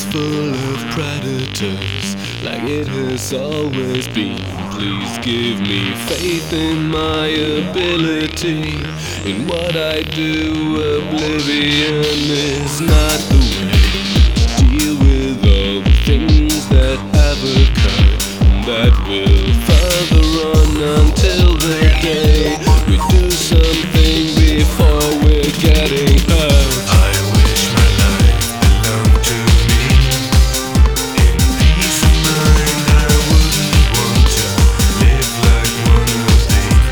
full of predators, like it has always been. Please give me faith in my ability. In what I do, oblivion is not the way to deal with all the things that have occurred, and that will further on until the day we do something before we're getting hurt. I wish my life belonged to me. In peace of mind, I wouldn't want to live like one of these.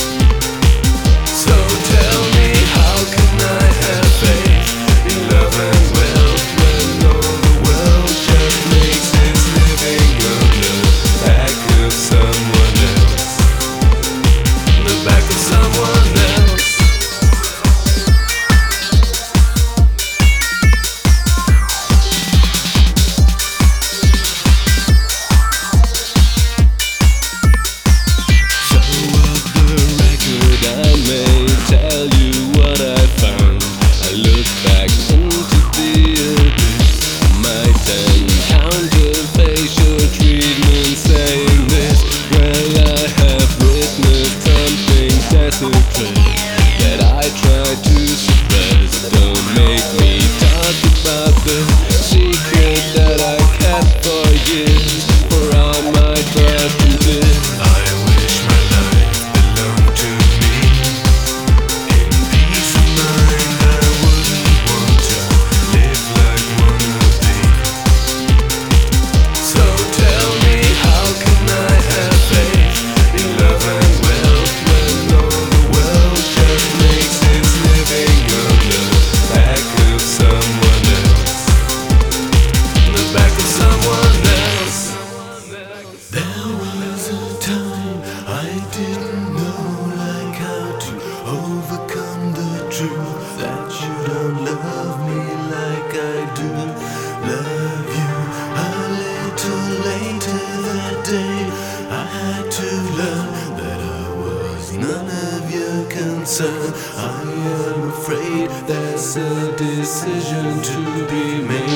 So tell me, how can I have faith in love and wealth when all the world just makes its living on the back of someone else? The back of someone else. I may tell you what I found. I look back into the abyss. I might encounter facial treatment saying this. Well, I have witnessed something desecrate that I try to suppress. Don't make me talk about the secret that I kept for years, for I might burst into this. I wish my life belonged to me. In peace of mind, I wouldn't want to live like one of these. So tell me, how can I have faith in love and wealth when all the world just makes its living on the back of someone else? The back of someone else. There was a time I didn't know like how to overcome the truth that you don't love me like I do love you. A little later that day I had to learn that I was none of your concern. I am afraid there's a decision to be made.